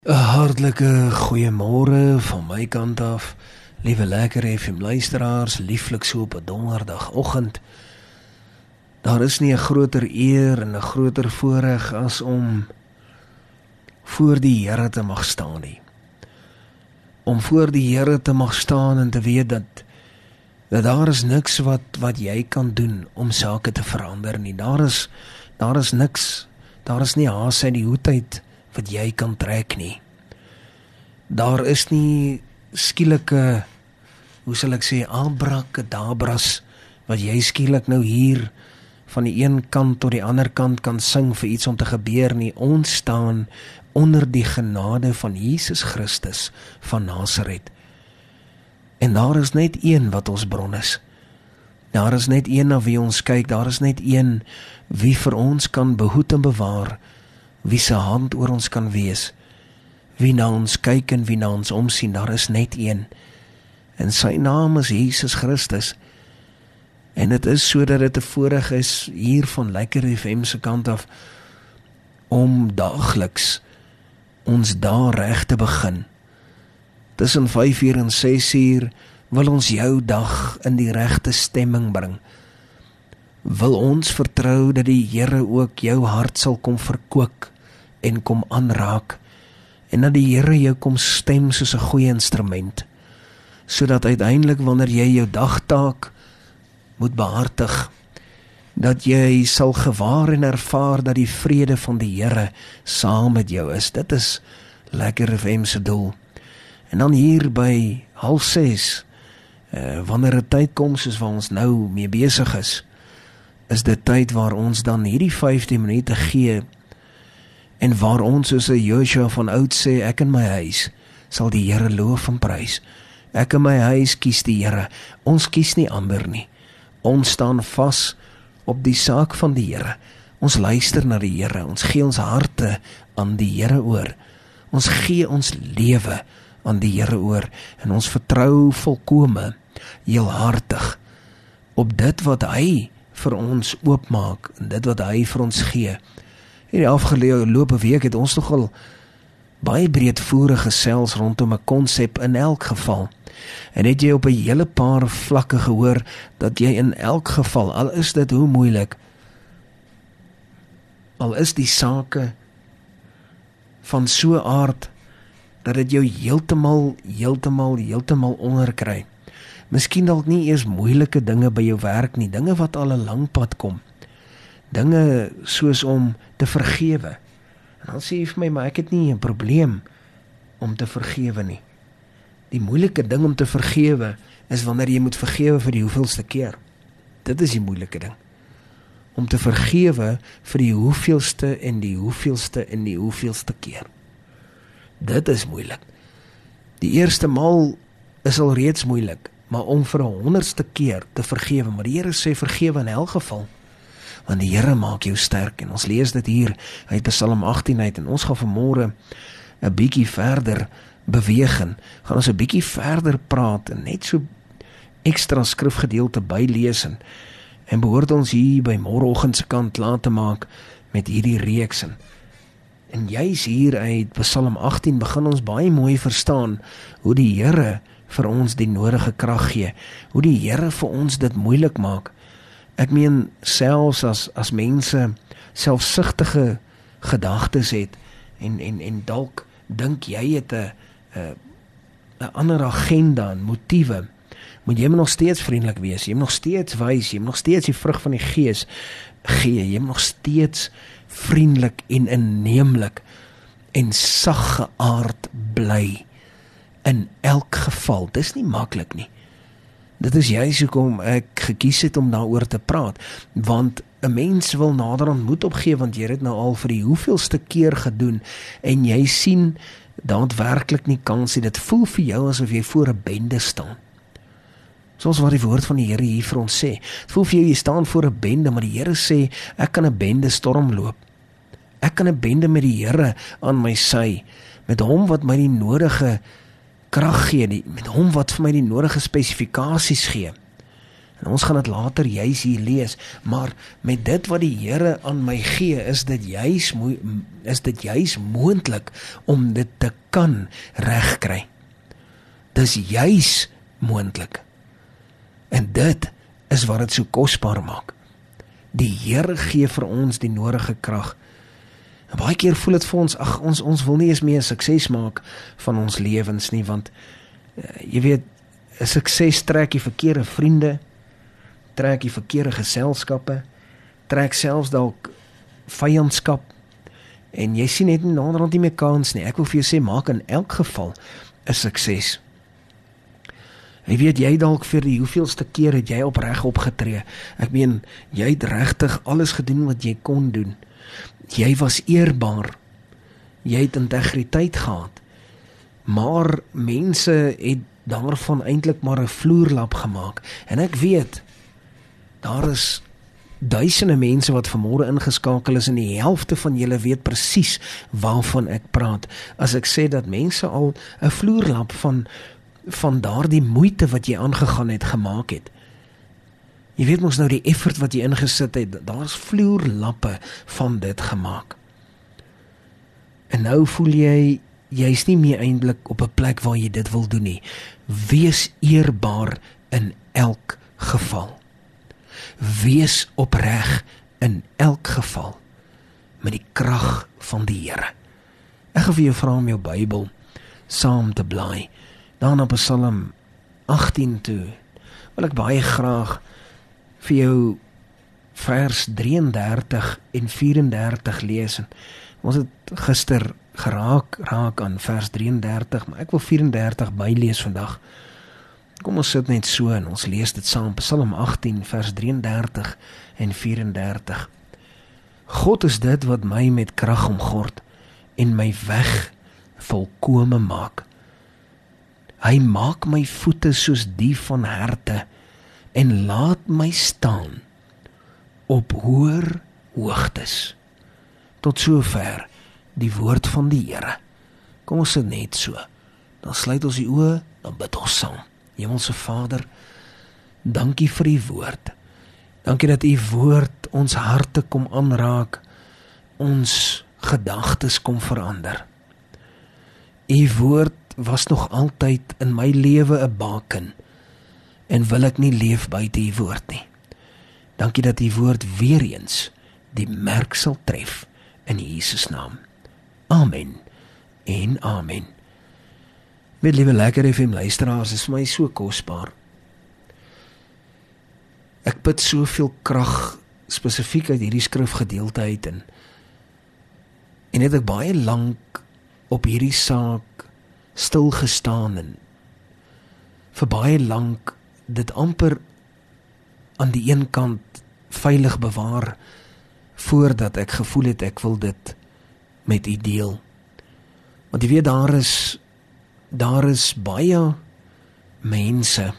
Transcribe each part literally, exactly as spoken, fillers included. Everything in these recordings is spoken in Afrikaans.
'n Hartlike goeiemôre van my kant af, liewe lekker F M luisteraars, lieflik so op 'n donderdagoggend. Daar is nie 'n groter eer en 'n groter voorreg as om voor die Here te mag staan nie. Om voor die Here te mag staan en te weet dat, dat daar is niks wat, wat jy kan doen om sake te verander nie. Daar is, daar is niks, daar is nie haas uit die hoed uit wat jy kan trek nie. Daar is nie skielike, hoe sal ek sê, abrakadabras, wat jy skielik nou hier van die een kant tot die ander kant kan sing vir iets om te gebeur nie. Ons staan onder die genade van Jesus Christus van Nasaret. En daar is net een wat ons bron is. Daar is net een na wie ons kyk, daar is net een wie vir ons kan behoed en bewaar, wie se hand oor ons kan wees, wie na ons kyk en wie na ons omsien. Daar is net een, en sy naam is Jesus Christus. En dit is so dat dit 'n voorreg is hier van Lekker F M se kant af om daagliks ons daar reg te begin. Tussen vyf uur en ses uur wil ons jou dag in die regte stemming bring. Wil ons vertrou dat die Here ook jou hart sal kom verkoop en kom aanraak, en dat die Here jou kom stem soos 'n goeie instrument, sodat uiteindelik wanneer jy jou dagtaak moet behartig, dat jy sal gewaar en ervaar dat die vrede van die Here saam met jou is. Dit is Lekker F M se doel. En dan hier by half ses, uh, wanneer 'n tyd kom soos waar ons nou mee besig is, is dit tyd waar ons dan hierdie vyftien minute gee, en waar ons soos 'n Joshua van oud sê, ek in my huis sal die Here loof en prys. Ek in my huis kies die Here. Ons kies nie ander nie. Ons staan vas op die saak van die Here. Ons luister na die Here. Ons gee ons harte aan die Here oor. Ons gee ons lewe aan die Here oor. En ons vertrou volkome, heelhartig op dit wat hy vir ons oopmaak, en dit wat hy vir ons gee. Hierdie afgelope week het ons nogal baie breedvoerig gesels rondom 'n konsep in elk geval. En het jy op 'n hele paar vlakke gehoor dat jy in elk geval, al is dit hoe moeilik, al is die sake van so aard dat dit jou heeltemal, heeltemal, heeltemal onderkry. Miskien dalk nie eers moeilike dinge by jou werk nie, dinge wat al 'n lang pad kom. Dinge soos om te vergewe. En dan sê jy vir my, maar ek het nie 'n probleem om te vergewe nie. Die moeilike ding om te vergewe is wanneer jy moet vergewe vir die hoeveelste keer. Dit is die moeilike ding. Om te vergewe vir die hoeveelste en die hoeveelste en die hoeveelste keer. Dit is moeilik. Die eerste maal is al reeds moeilik, maar om vir 'n honderdste keer te vergewe, maar die Here sê vergewe in elk geval. Want die Here maak jou sterk, en ons lees dit hier uit Psalm agttien uit, en ons gaan vanmôre 'n bietjie verder beweeg, en gaan ons 'n bietjie verder praat, en net so ekstra skrifgedeelte bylees, en, en behoort ons hier by môreoggend se kant laat te maak met hierdie reeks. En, en juis hier uit Psalm agttien begin ons baie mooi verstaan hoe die Here vir ons die nodige krag gee, hoe die Here vir ons dit moeilik maak. Ek meen, selfs as, as mense selfsugtige gedagtes het, en, en, en dalk dink jy het 'n 'n ander agenda en motiewe, moet jy nog steeds vriendelik wees, jy moet nog steeds wys, jy moet nog steeds die vrug van die Gees gee, jy moet nog steeds vriendelik en inneemlik en saggeaard bly in elk geval. Dis nie maklik nie. Dit is juist hoekom ek gekies het om daaroor te praat, want 'n mens wil naderhand moed opgee, want jy het dit nou al vir die hoeveelste keer gedoen, en jy sien daadwerklik nie kans nie. Dit voel vir jou asof jy voor 'n bende staan. Soos wat die woord van die Here hier vir ons sê. Het voel vir jou, jy staan voor 'n bende, maar die Here sê, ek kan 'n bende stormloop. Ek kan 'n bende met die Here aan my sy, met hom wat my die nodige krag gee, die, met hom wat vir my die nodige spesifikasies gee. En ons gaan dit later juis hier lees, maar met dit wat die Here aan my gee, is dit juis, is dit juis moontlik om dit te kan regkry. Dis juis moontlik. En dit is wat dit so kosbaar maak. Die Here gee vir ons die nodige krag. En baie keer voel dit vir ons, ag, ons, ons wil nie eens meer sukses maak van ons lewens nie, want uh, jy weet, 'n sukses trek die verkeerde vriende, trek die verkeerde geselskappe, trek selfs dalk vyandskap, en jy sien net nie naderhand nie meer kans nie. Ek wil vir jou sê, maak in elk geval 'n sukses. Jy weet, jy dalk vir die hoeveelste keer het jy opreg opgetree. Ek meen, jy het regtig alles gedoen wat jy kon doen. Jy was eerbaar. Jy het integriteit gehad. Maar mense het daarvan eintlik maar 'n vloerlap gemaak. En ek weet, daar is duisende mense wat vanmôre ingeskakel is, en die helfte van julle weet presies waarvan ek praat, as ek sê dat mense al 'n vloerlap van van daardie moeite wat jy aangegaan het, gemaak het. Jy weet mos nou die effort wat jy ingesit het, daar is vloerlappe van dit gemaak. En nou voel jy, jy is nie meer eintlik op 'n plek waar jy dit wil doen nie. Wees eerbaar in elk geval. Wees opreg in elk geval, met die krag van die Here. Ek gaan vir jou vra om jou Bybel saam te blaai. Dan op Psalm agttien toe, wil ek baie graag vir jou vers drieëndertig en vierendertig lees. En ons het gister geraak raak aan vers drieëndertig, maar ek wil vierendertig bylees vandag. Kom ons sit net so en ons lees dit saam. Psalm agttien vers drieëndertig en vierendertig. God is dit wat my met krag omgord en my weg volkome maak. Hy maak my voete soos die van herte en laat my staan op hoër hoogtes. Tot sover die woord van die Here. Kom ons sit net so. Dan sluit ons die oë, dan bid ons saam. Hemelse Vader, dankie vir die woord. Dankie dat u woord ons harte kom aanraak, ons gedagtes kom verander. U woord was nog altyd in my lewe 'n baken, en wil ek nie leef buite u woord nie. Dankie dat u woord weer eens die merk sal tref in Jesus naam. Amen en amen. Met liewe Lekker F M luisteraars, is vir my so kosbaar. Ek put soveel krag spesifiek uit hierdie skrifgedeelte uit, en, en het ek baie lank op hierdie saak stil gestaan en vir baie lank dit amper aan die een kant veilig bewaar voordat ek gevoel het ek wil dit met u deel. Want jy weet, daar is daar is baie mense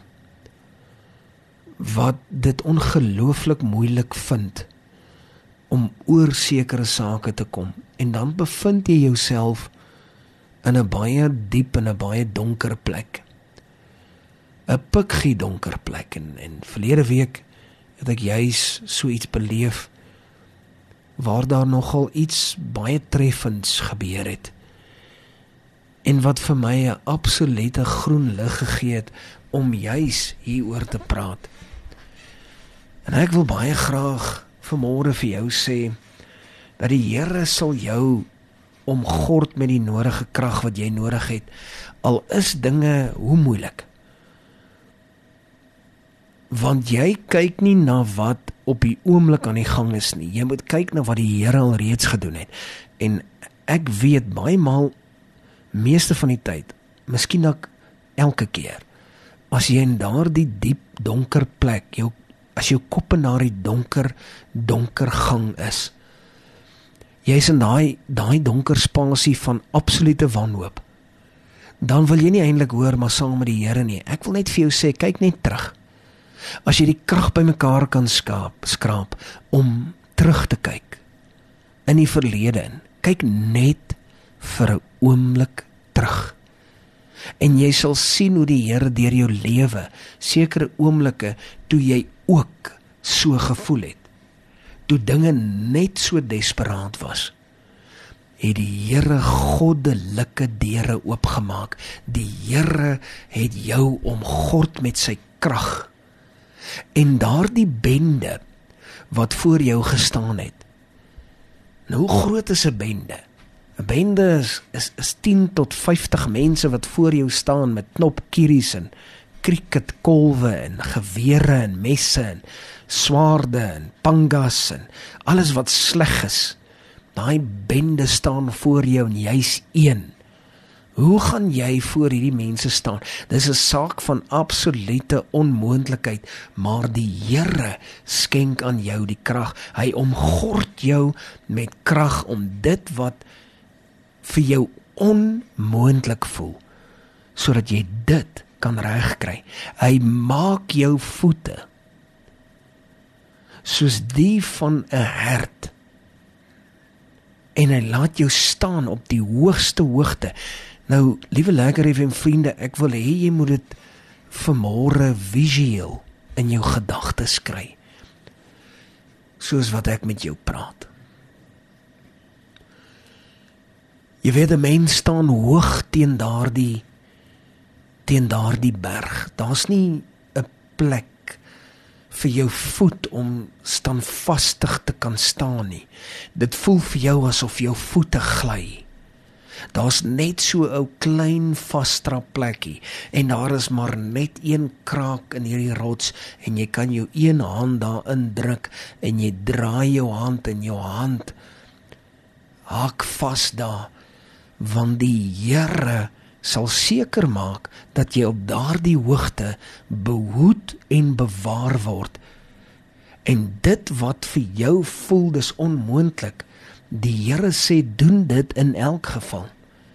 wat dit ongelooflik moeilik vind om oor sekere sake te kom, en dan bevind jy jouself in 'n baie diep en 'n baie donker plek. 'n Pikgie donker plek, en, en verlede week het ek juis so iets beleef, waar daar nogal iets baie treffends gebeur het, en wat vir my 'n absolute groen lig gegee het, om juis hieroor te praat. En ek wil baie graag vanmôre vir jou sê, dat die Here sal jou omgord met die nodige krag wat jy nodig het, al is dinge hoe moeilik. Want jy kyk nie na wat op die oomblik aan die gang is nie, jy moet kyk na wat die Here al reeds gedoen het. En ek weet baie maal, meeste van die tyd, miskien ook elke keer, as jy in daardie diep donker plek, jou, as jou kop in daardie donker, donker gang is, jy is in daai, daai donker spasie van absolute wanhoop, dan wil jy nie eintlik hoor, maar saam met die Here nie. Ek wil net vir jou sê, kyk net terug. As jy die krag bymekaar kan skaap, skraap, om terug te kyk, in die verlede in, kyk net vir 'n oomblik terug. En jy sal sien hoe die Here deur jou lewe, sekere oomblikke, toe jy ook so gevoel het, toe dinge net so desperaat was, het die Here goddelike deure oopgemaak. Die Here het jou omgord met sy krag. En daardie bende wat voor jou gestaan het, nou hoe groot is 'n bende? 'n Bende is, is, is tien tot vyftig mense wat voor jou staan met knopkieries en cricketkolwe en gewere en messe en swaarde en pangas en alles wat sleg is. Daai bende staan voor jou en jy's een. Hoe gaan jy voor hierdie mense staan? Dis 'n saak van absolute onmoontlikheid, maar die Here skenk aan jou die krag. Hy omgord jou met krag om dit wat vir jou onmoontlik voel, sodat jy dit kan regkry. Hy maak jou voete soos die van 'n hert, en hy laat jou staan op die hoogste hoogte. Nou, liewe Lekker F M vriende, ek wil hê jy moet dit vanmôre visueel in jou gedagtes kry, soos wat ek met jou praat. Jy weet, 'n mens staan hoog teen daardie teen daardie berg. Daar's nie 'n plek vir jou voet om standvastig te kan staan nie. Dit voel vir jou asof jou voete gly. Daar's net so 'n klein vasstrap plekkie, en daar is maar net een kraak in hierdie rots, en jy kan jou een hand daarin druk, en jy draai jou hand, en jou hand haak vas daar, want die Here sal seker maak dat jy op daardie hoogte behoed en bewaar word. En dit wat vir jou voel dis onmoontlik, die Here sê doen dit in elk geval.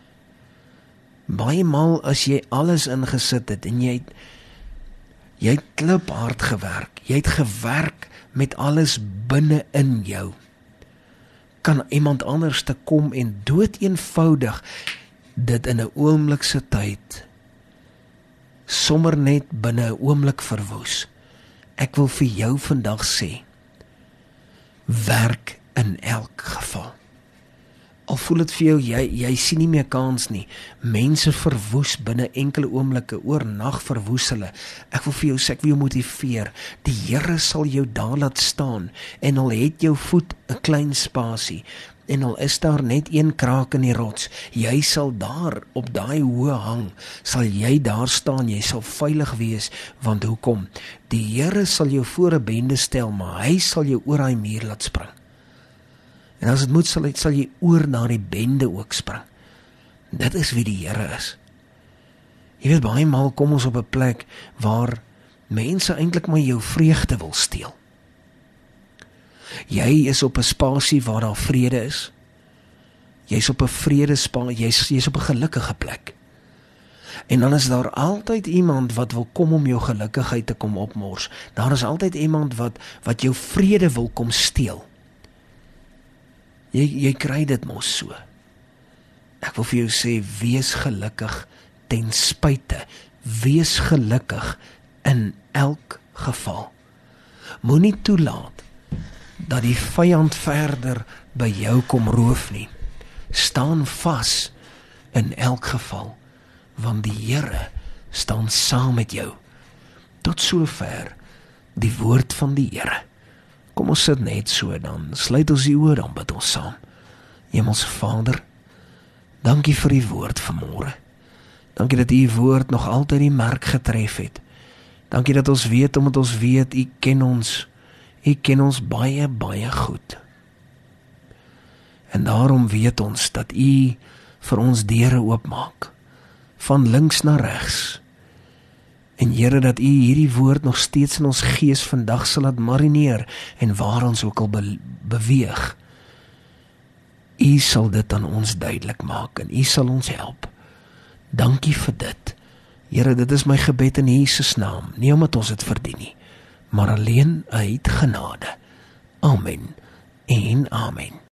Baie maal as jy alles ingesit het en jy het, jy het kliphard gewerk, jy het gewerk met alles binne in jou, kan iemand anders te kom en dood eenvoudig dit in 'n oomblikse tyd sommer net binne 'n oomblik verwoes. Ek wil vir jou vandag sê, werk in elk geval. Al voel dit vir jou, jy, jy sien nie meer kans nie. Mense verwoes binne enkele oomblikke, oornag verwoes hulle. Ek wil vir jou sê, ek wil jou motiveer. Die Here sal jou daar laat staan, en al het jou voet 'n klein spasie, en al is daar net een kraak in die rots, jy sal daar op daai hoë hang, sal jy daar staan, jy sal veilig wees, want hoekom? Die Here sal jou voor 'n bende stel, maar hy sal jou oor daai muur laat spring. En as dit moet, sal, sal jy oor na die bende ook spring. Dit is wie die Here is. Jy weet, baie maal kom ons op 'n plek waar mense eintlik maar jou vreugde wil steel. Jy is op 'n spasie waar daar vrede is. Jy's op 'n vredespasie, jy's jy's op 'n gelukkige plek. En dan is daar altyd iemand wat wil kom om jou gelukkigheid te kom opmors. Daar is altyd iemand wat wat jou vrede wil kom steel. Jy jy kry dit mos so. Ek wil vir jou sê, wees gelukkig ten spyte. Wees gelukkig in elk geval. Moenie toelaat dat die vyand verder by jou kom roof nie. Staan vas in elk geval, want die Here staan saam met jou. Tot sover die woord van die Here. Kom ons sit net so, dan sluit ons die oë, dan bid ons saam. Hemelse Vader, dankie vir die woord vanmôre. Dankie dat die woord nog altyd die merk getref het. Dankie dat ons weet, omdat ons weet, U ken ons, U ken ons baie, baie goed. En daarom weet ons dat U vir ons deure oopmaak, van links na regs. En Here, dat U hierdie woord nog steeds in ons gees vandag sal laat marineer, en waar ons ook al be- beweeg, U sal dit aan ons duidelik maak, en U sal ons help. Dankie vir dit. Here, dit is my gebed in Jesus naam, nie omdat ons het verdien nie, maar alleen uit genade. Amen en amen.